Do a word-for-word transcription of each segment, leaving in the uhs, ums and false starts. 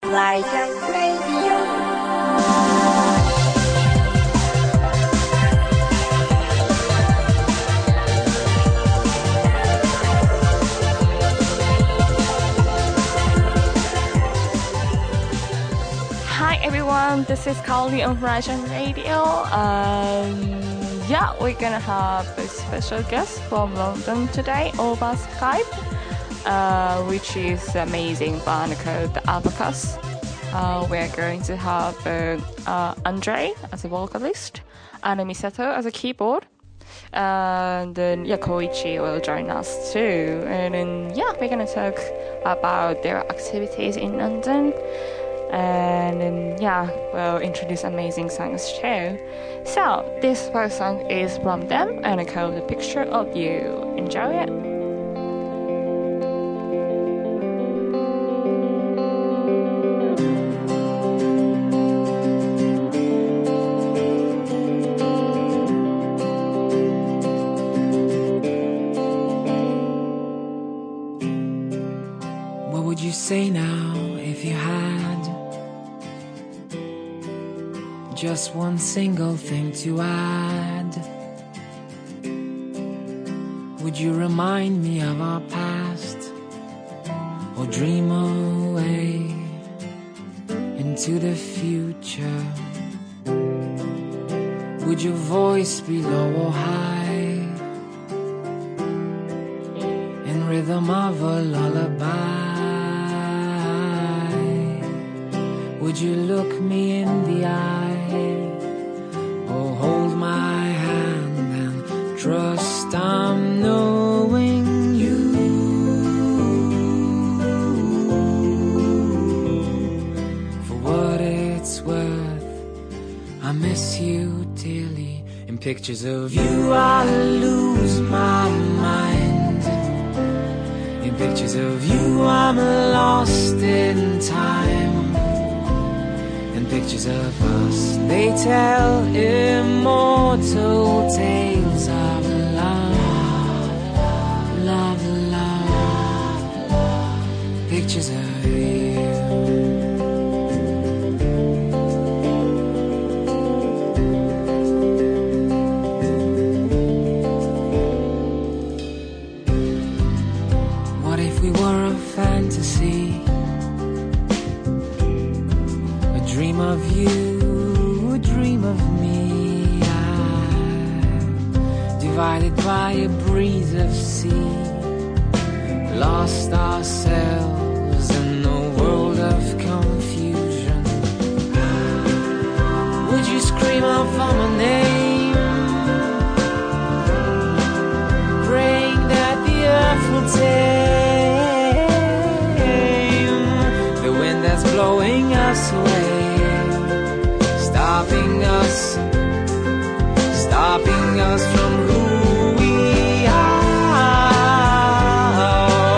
Flyjam Radio. Hi everyone, this is Carly on Flyjam Radio. Um, yeah, we're gonna have a special guest from London today over Skype, uh, which is an amazing band called the Abacus. Uh, we're going to have uh, uh, Andre as a vocalist and Misato as a keyboard. And then, yeah, Koichi will join us too. And then, yeah, we're gonna talk about their activities in London. And then, yeah, we'll introduce amazing songs too. So, this first song is from them and it's called The Picture of You. Enjoy it! What would you say now if you had just one single thing to add? Would you remind me of our past or dream away into the future? Would your voice be low or high in rhythm of a lullaby? Would you look me in the eye or hold my hand and trust I'm knowing you? For what it's worth, I miss you dearly. In pictures of you I lose my mind. In pictures of you I'm lost in time. Pictures of us, they tell immortal tales of love, love, love. Pictures of you. What if we were a fantasy? Dream of you, dream of me. I'm divided by a breeze of sea, lost ourselves in a world of confusion. Would you scream out for my name, praying that the earth will tame the wind that's blowing us away? Stopping us, stopping us from who we are.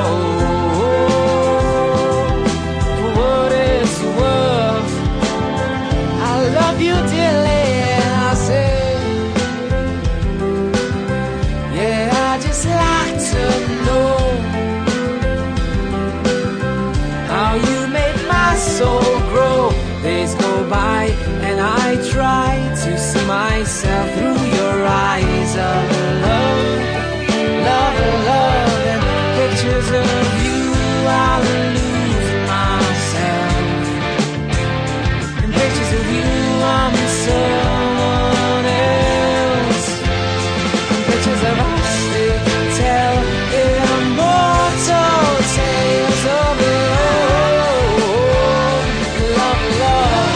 For what it's worth, I love you dearly, and I say, yeah, I just like to know how you made my soul grow. Days go by and I try to see myself through your eyes of love, love, love. And pictures of you I'll lose myself. And pictures of you I'm someone else. And pictures of us they tell immortal tales of love, love, love.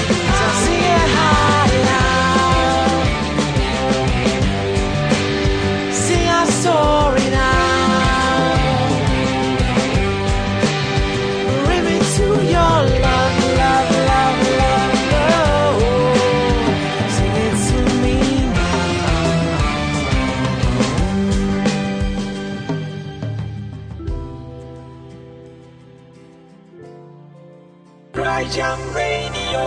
Story now. Bring me to your love, love, love, love, love. Sing it to me now. Flyjam Radio.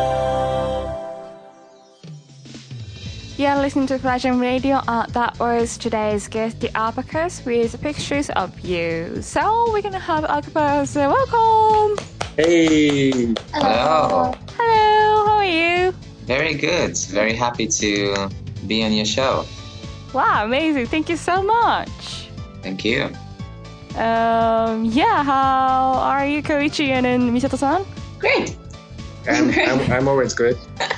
You're listening to Flyjam Radio. Uh, that was today's guest, the Abacus, with pictures of you. So we're gonna have Abacus. Uh, welcome. Hey. Hello. Hello, how are you? Very good. Very happy to be on your show. Wow, amazing. Thank you so much. Thank you. Um, yeah, how are you, Koichi and then Misato-san? Great. I'm, I'm, I'm always good.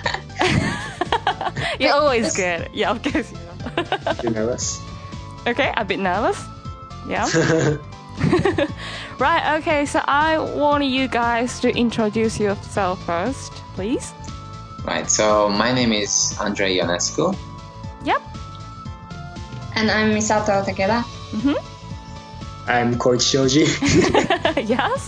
You're always good. Yeah, of course you are. You nervous? Okay, a bit nervous. Yeah. Right, okay, so I want you guys to introduce yourself first, please. Right. So my name is Andrei Ionescu. Yep. And I'm Misato Takeda. Mm-hmm. I'm Koichi Shoji. Yes.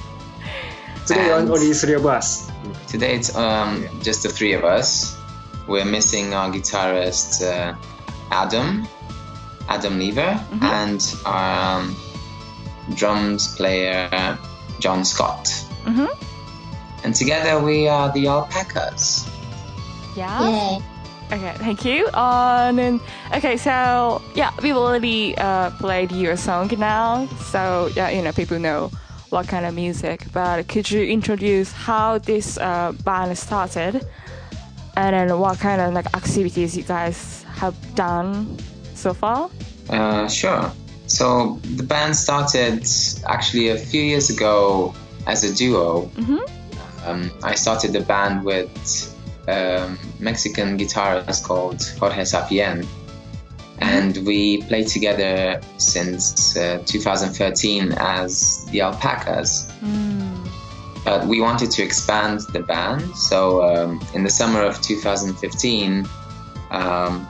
Today And- only three of us. Today it's um, just the three of us. We're missing our guitarist uh, Adam, Adam Lever, Mhm. and our um, drums player John Scott. Mm-hmm. And together we are the Alpacas. Yeah. Yay. Okay, thank you. Um, and, okay, so yeah, we've already uh, played your song now, so yeah, you know, people know what kind of music. But could you introduce how this uh, band started, and then what kind of like activities you guys have done so far? Uh, sure. So the band started actually a few years ago as a duo. Mm-hmm. Um, I started the band with a Mexican guitarist called Jorge Sapien, and we played together since uh, two thousand thirteen as the Alpacas. Mm. But we wanted to expand the band, so um, in the summer of two thousand fifteen, um,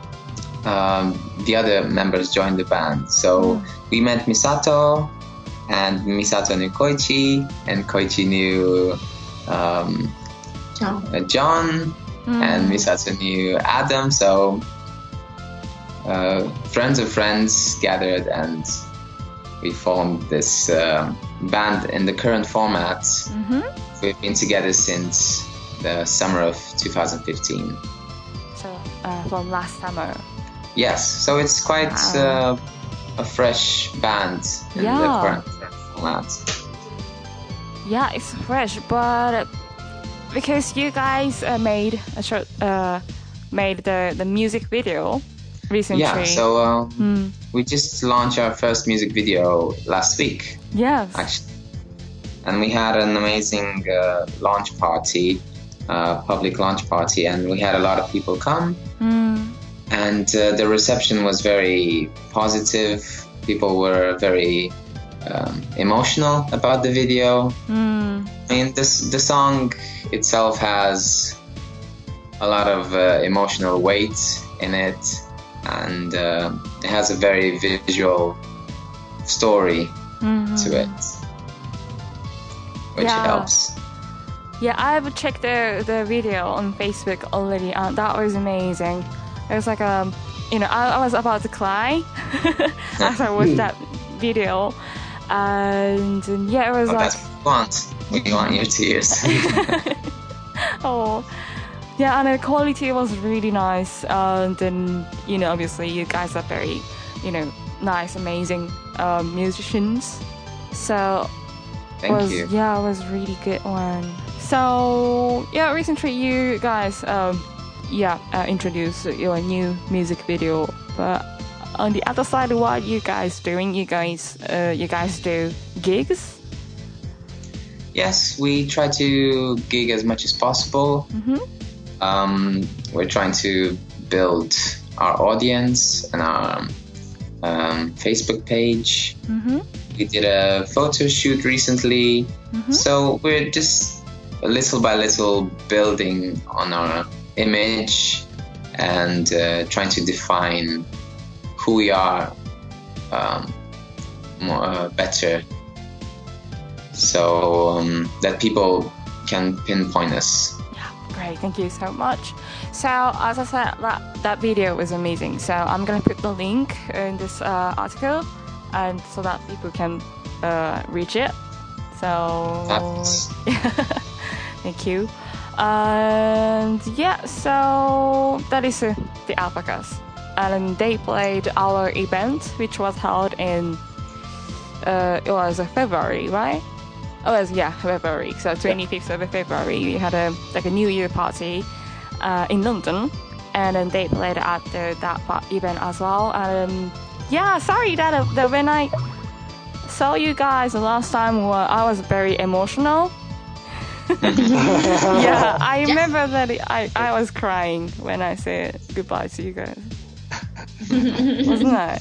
um, the other members joined the band. So we met Misato, and Misato knew Koichi, and Koichi knew um, John. uh, John, Mm. and Misato knew Adam. So uh, friends of friends gathered, and we formed this uh, band in the current format. Mm-hmm. We've been together since the summer of two thousand fifteen. So uh, from last summer. Yes, so it's quite Wow. uh, a fresh band in Yeah. the current, current format. Yeah, it's fresh, but because you guys uh, made a short, uh, made the, the music video recently. Yeah, so um, Mm. we just launched our first music video last week, Yes. actually. And we had an amazing uh, launch party, uh, public launch party, and we had a lot of people come. Mm. And uh, the reception was very positive. People were very um, emotional about the video. Mm. I mean, this the song itself has a lot of uh, emotional weight in it, and uh, it has a very visual story Mhm. to it, which Yeah. helps. Yeah, I've checked the the video on Facebook already, and that was amazing. It was like um, you know, I, I was about to cry as I watched that video, and, and yeah, it was Oh, like that's what we want. We want your tears. oh, yeah, and the quality was really nice, and then you know, obviously, you guys are very, you know, nice, amazing um, musicians. So Thank was, you. Yeah, it was really good one. So yeah, recently you guys um yeah uh, introduced your new music video, but on the other side, what you guys doing? You guys uh, you guys do gigs? Yes, we try to gig as much as possible. Mm-hmm. Um, we're trying to build our audience and our um, Facebook page. Mm-hmm. We did a photo shoot recently. Mm-hmm. So we're just little by little building on our image and uh, trying to define who we are um, more, uh, better, so um, that people can pinpoint us. Yeah, great. Thank you so much. So as I said, that that video was amazing. So I'm gonna put the link in this uh, article, and so that people can uh, reach it. So Fabulous. thank you. And yeah, so that is uh, the Alpacas, and they played our event, which was held in uh, it was uh, February, right? Oh, it was, yeah, February. So twenty-fifth of February, we had a like a New Year party uh, in London, and then they played at the, that pa- event as well. And um, yeah, sorry that, uh, that when I saw you guys the last time, well, I was very emotional. Yeah, I remember that I, I was crying when I said goodbye to you guys. Wasn't I?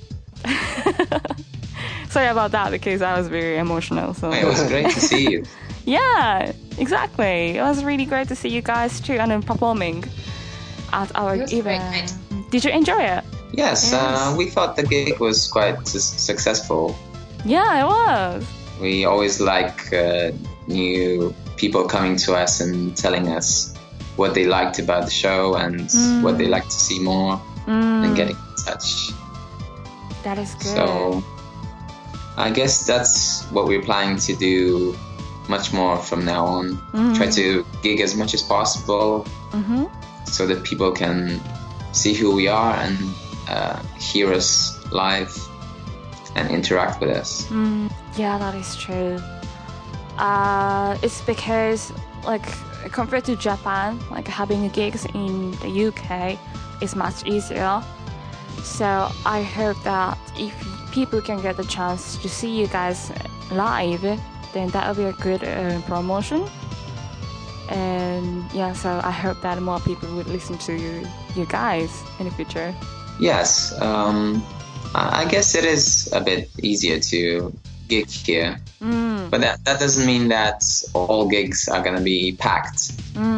Sorry about that because I was very emotional. So It was great to see you. yeah, exactly. It was really great to see you guys too, and then performing at our It was a great event. night. Did you enjoy it? Yes, Uh, we thought the gig was quite su- successful. Yeah, it was. We always like uh, new people coming to us and telling us what they liked about the show and what they like to see more and getting in touch. That is good. So I guess that's what we're planning to do much more from now on. Try to gig as much as possible so that people can see who we are and uh, hear us live and interact with us. Yeah, that is true. Uh, it's because, like, compared to Japan, like having gigs in the U K is much easier. So I hope that if people can get the chance to see you guys live, then that will be a good uh, promotion. And yeah, so I hope that more people would listen to you, you guys in the future. Yes, um, I I guess it is a bit easier to gig here. But that, that doesn't mean that all gigs are going to be packed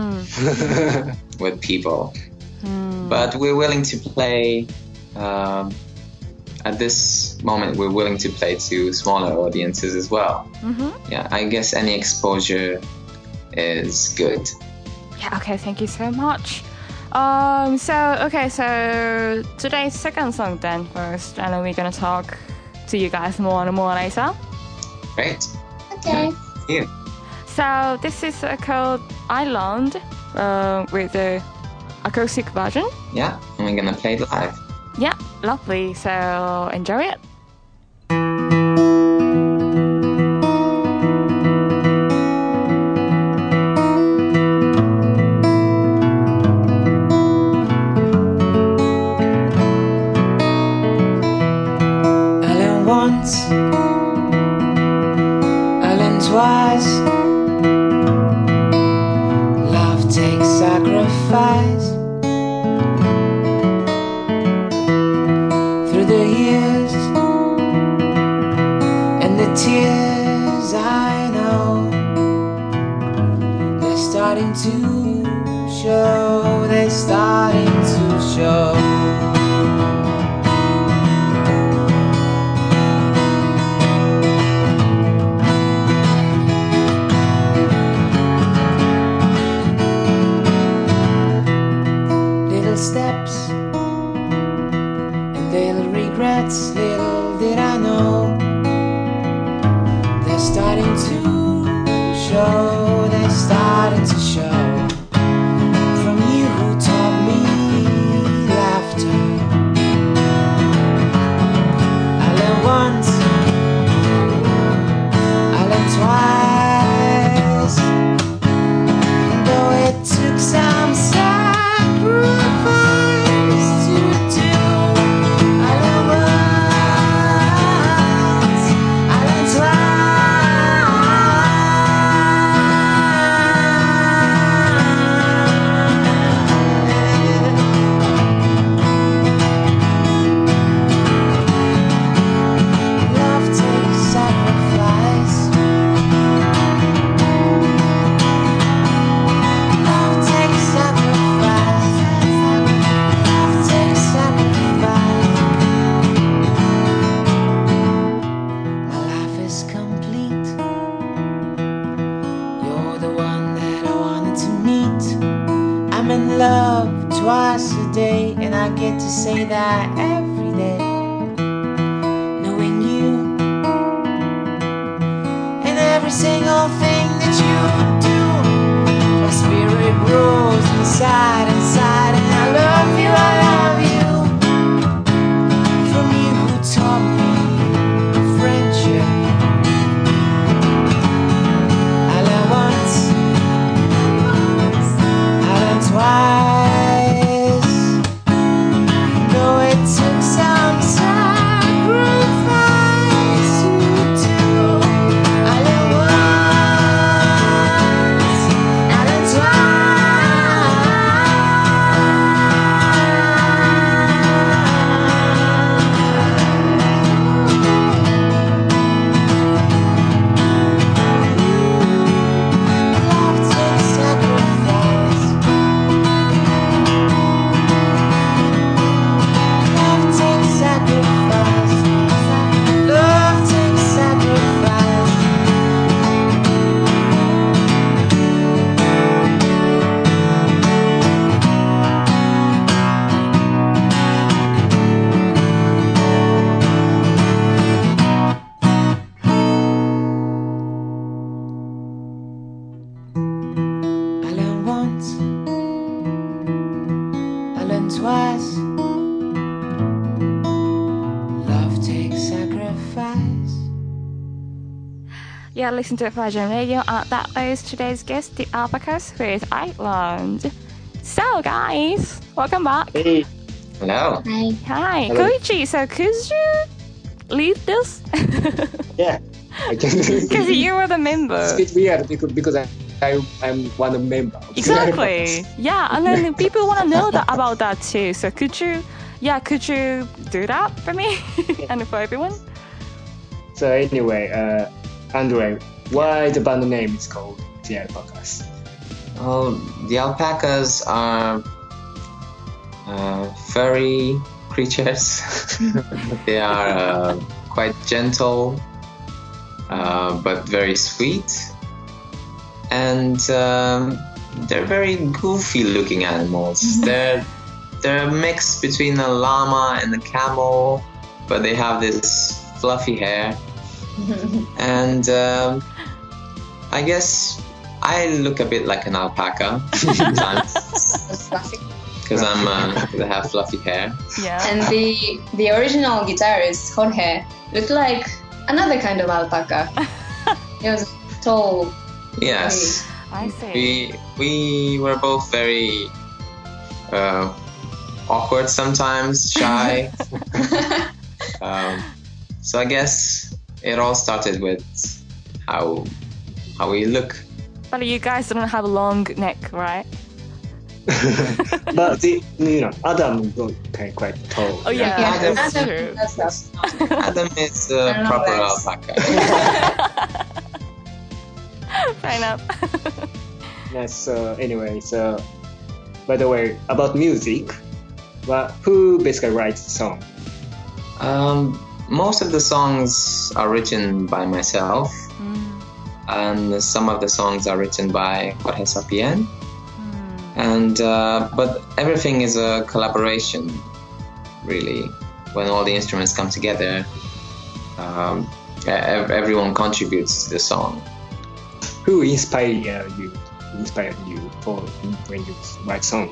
with people. But we're willing to play, um, at this moment, we're willing to play to smaller audiences as well. Yeah, I guess any exposure is good. Yeah, okay, thank you so much. Um, so, okay, so today's second song then first, and then we're gonna talk to you guys more and more later. Great. Okay. Here. So this is uh, called Island uh, with the acoustic version. Yeah, and we're going to play it live. Yeah, lovely. So enjoy it. Island once, island twice. Love takes sacrifice. Through the years and the tears, I know they're starting to show. They're starting to show. Little steps and little regrets, little did I know they're starting to show, they're starting to show. From you who taught me laughter, I learned once, I learned twice, and though it took some sacrifice to do, I learned once, I learned twice. Love takes sacrifice. Love takes sacrifice. Love takes sacrifice. My life is complete. You're the one that I wanted to meet. I'm in love twice a day, and I get to say that every day. Knowing you and every single thing that you do, my spirit grows inside, inside, and I love you, I love you. From you who taught me friendship, Yeah, listen to Virgin Radio. Uh, that is today's guest, the Alpacas with Island. So, guys, welcome back. Hey, Hello. Hi. Hi, Hello. Koichi. So, could you lead this? yeah, I can. Because you were the member. It's a bit weird because, because I, I I'm one of the members. Exactly. Yeah, and then people want to know that about that too. So, could you, yeah, could you do that for me and for everyone? So anyway, uh, Andre, why the band name is called the Alpacas? Well, the alpacas are uh, furry creatures. They are uh, quite gentle, uh, but very sweet. And um, they're very goofy-looking animals. They're they're a mix between a llama and a camel, but they have this fluffy hair. And um, I guess I look a bit like an alpaca sometimes That's fluffy. because I'm uh, 'cause I have fluffy hair. Yeah. And the the original guitarist Jorge looked like another kind of alpaca. He was tall. Yes, I see. we we were both very uh, awkward sometimes, shy. um, so I guess it all started with how how we look. But you guys don't have a long neck, right? But the you know Adam was quite quite tall. Oh, yeah. Yeah, that's Adam- true. that's that's- Adam is I a don't know proper guys. alpaca. Fair enough. Yes. So anyway, so by the way, about music, well, who basically writes the song? Um, most of the songs are written by myself, Mm, and some of the songs are written by Jorge Sapien. mm. And uh, but everything is a collaboration, really. When all the instruments come together, um, e- everyone contributes to the song. Who inspired uh, you? Inspired you for when you write song?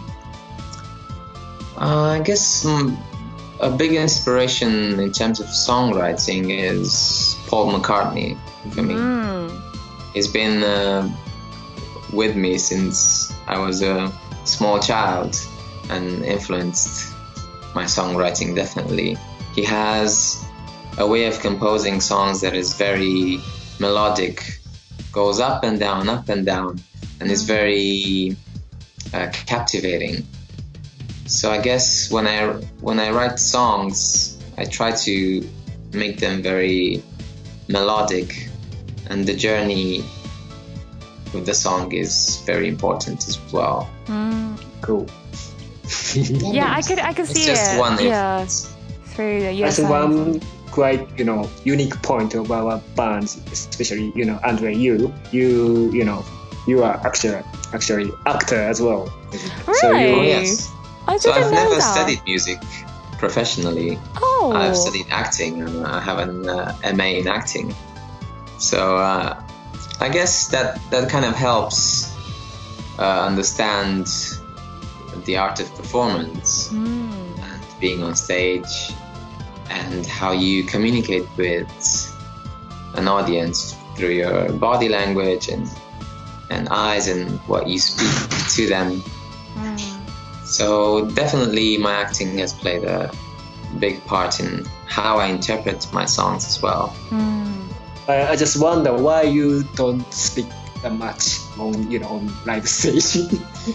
Uh, I guess mm, a big inspiration in terms of songwriting is Paul McCartney for me. Mm. He's been uh, with me since I was a small child and influenced my songwriting definitely. He has a way of composing songs that is very melodic, goes up and down, up and down, and is very uh, captivating. So I guess when I when I write songs, I try to make them very melodic, and the journey with the song is very important as well. Mm. Cool. Yeah, I could I could It's see just it. one yeah, influence. through the That's yes. one quite you know unique point of our bands, especially you know Andre, you you you know you are actually actually actor as well. So Really? Oh, you, yes. I So didn't I've know never that. studied music professionally. Oh. I've studied acting, and I have an uh, M A in acting. So uh, I guess that that kind of helps uh, understand the art of performance Mm. and being on stage, and how you communicate with an audience through your body language and and eyes and what you speak to them. Mm. So definitely my acting has played a big part in how I interpret my songs as well. Mm. I, I just wonder why you don't speak that much on you know on live stage.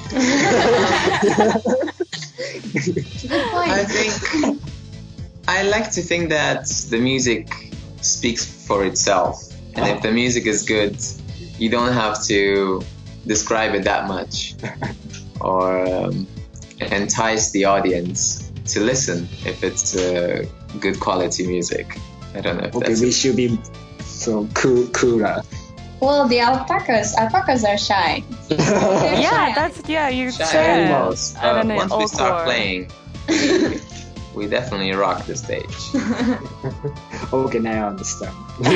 Good point. I think I like to think that the music speaks for itself, and if the music is good, you don't have to describe it that much or um, entice the audience to listen if it's uh, good quality music. I don't know if Okay, that's we should be so cool, cooler. Well, the alpacas, alpacas are shy. They're Yeah, shy. that's yeah. You shy said. animals. I don't But know, once we start awkward. playing, we definitely rock the stage. Okay, now I understand.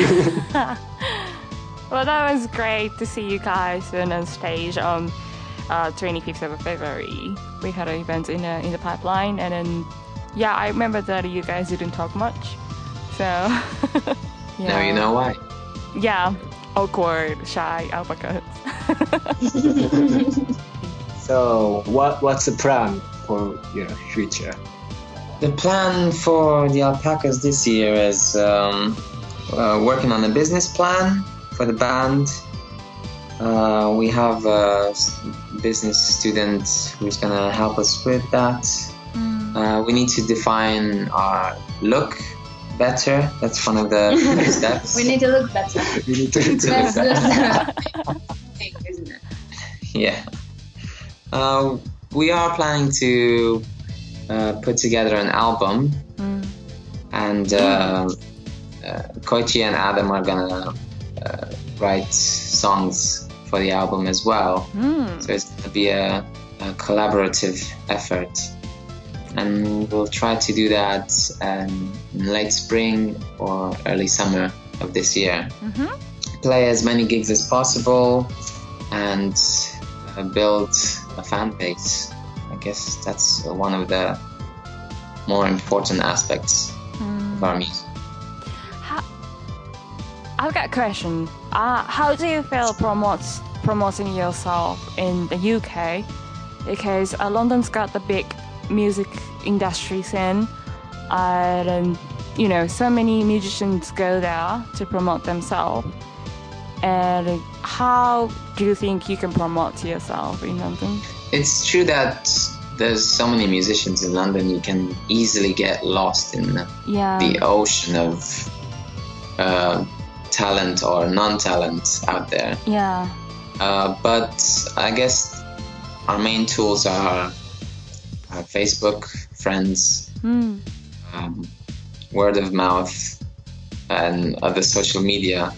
Well, that was great to see you guys on on stage on uh, twenty-fifth of February. We had an event in the in the pipeline, and then yeah, I remember that you guys didn't talk much. So yeah. Now you know why. Yeah, awkward, shy alpacas. So what what's the plan for your future? The plan for the alpacas this year is um, uh, working on a business plan for the band. Uh, we have a business student who's going to help us with that. Mm. Uh, we need to define our look better. That's one of the first steps. We need to look better. We need to, That's the thing, isn't it? Yeah. Uh, we are planning to uh, put together an album, Mm. and uh, uh, Koichi and Adam are gonna uh, write songs for the album as well. Mm. So it's gonna be a, a collaborative effort, and we'll try to do that um, in late spring or early summer of this year. Mhm. Play as many gigs as possible and uh, build a fan base. I guess that's one of the more important aspects Mm. of our music. How, I've got a question. Uh, how do you feel promotes, promoting yourself in the U K? Because uh, London's got the big music industry scene, and you know, so many musicians go there to promote themselves. And how do you think you can promote yourself in London? It's true that there's so many musicians in London, you can easily get lost in Yeah. the ocean of uh, talent or non-talent out there. Yeah. Uh, but I guess our main tools are, are Facebook, friends, Mm. um, word of mouth, and other social media.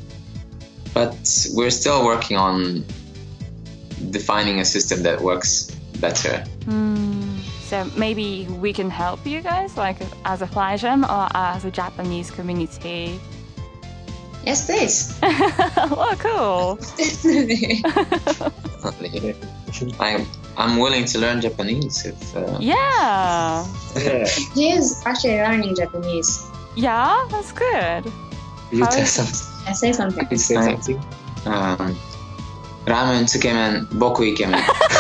But we're still working on defining a system that works better. Mm. So maybe we can help you guys, like as a Fly Jam or as a Japanese community. Yes, please. Oh, cool. Definitely. Definitely. I'm, I'm willing to learn Japanese if... Uh, Yeah. Yeah. He is actually learning Japanese. Yeah, that's good. You How tell is- something. I say something. You say Right. something. um, ramen tsukemen, boku ikemen.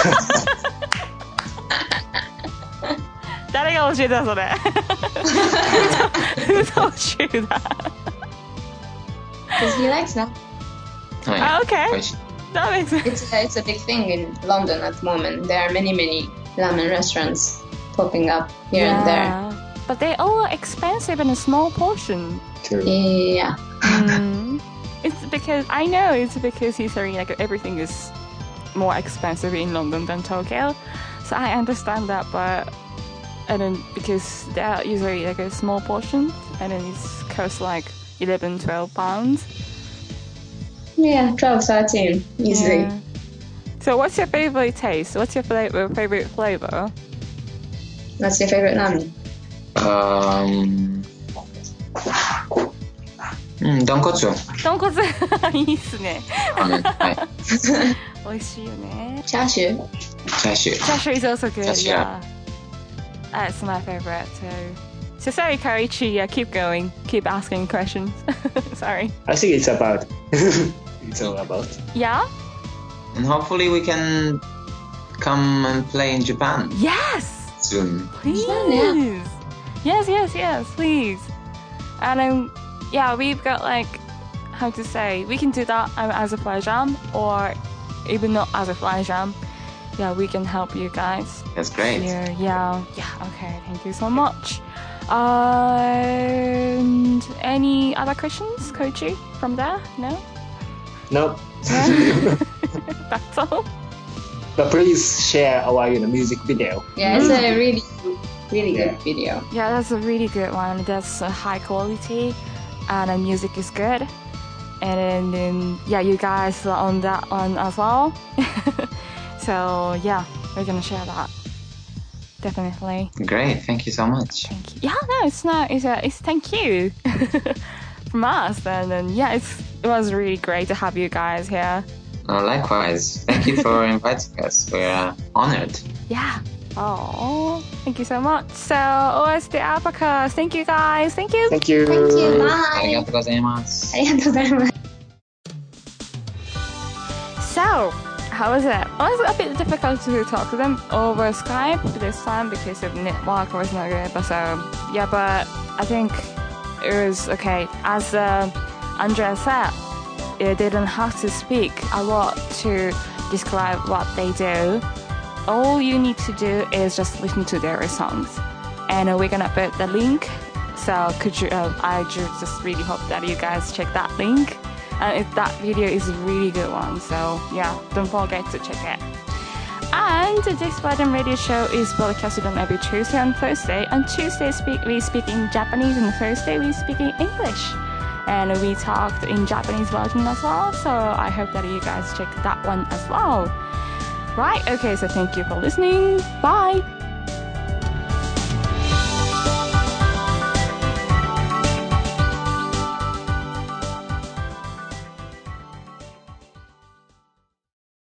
誰が教えたそれ Who taught you that? Because he likes that. Ah, okay. That makes sense. It's a, it's a big thing in London at the moment. There are many, many ramen restaurants popping up here and there. But they all are expensive in a small portion. True. Yeah. Mm. It's because I know it's because he's saying like everything is more expensive in London than Tokyo, so I understand that. But and then because they are usually like a small portion, and then it's costs like eleven, twelve pounds. Yeah, twelve, thirteen, easily. Yeah. So what's your favorite taste? What's your flavor, favorite flavor? What's your favorite ramen? Um, mm, Donkotsu. 豚骨いいっすね。 Ramen. はい。 美味しいよね。 チャーシュー? チャーシュー。 Chashu is also good. Chashu. Yeah, that's my favorite too. So sorry, Koichi. Yeah, keep going. Keep asking questions. Sorry. I think it's about. It's all about. Yeah. And hopefully we can come and play in Japan Yes. soon. Please. Yeah. Yes, yes, yes. Please. And um, yeah, we've got like how to say we can do that um, as a Fly Jam, or even not as a Fly Jam. Yeah, we can help you guys. That's great. Yeah, yeah, yeah. Okay, thank you so much. Uh, and any other questions, Koichi, from there? No? No. That's all? But please share our you know, music video. Yeah, it's a really, really good video. Yeah, that's a really good one. That's uh, high quality, and the music is good. And then, then, yeah, you guys are on that one as well. So, yeah, we're gonna share that. Definitely. Great. Thank you so much. Thank you. Yeah, no, it's not. It's a. It's thank you from us, and then yeah, it's it was really great to have you guys here. Uh, likewise. Thank you for inviting us. We're uh, honored. Yeah. Oh, thank you so much. So, O S the Alpacas. Thank you guys. Thank you. Thank you. Thank you. あり Bye. がとうございます。 ありがとうございます。 So, how was it? Well, it was a bit difficult to talk to them over Skype this time because the network was not good. But so, yeah, but I think it was okay. As uh, Andrea said, they didn't have to speak a lot to describe what they do. All you need to do is just listen to their songs. And uh, we're gonna put the link. So could you? Uh, I just really hope that you guys check that link. And if that video is a really good one, so yeah, don't forget to check it. And this Bottom Radio Show is broadcasted on every Tuesday and Thursday. On Tuesday speak, we speak in Japanese, and Thursday we speak in English. And we talked in Japanese version as well, so I hope that you guys check that one as well. Right, okay, so thank you for listening. Bye!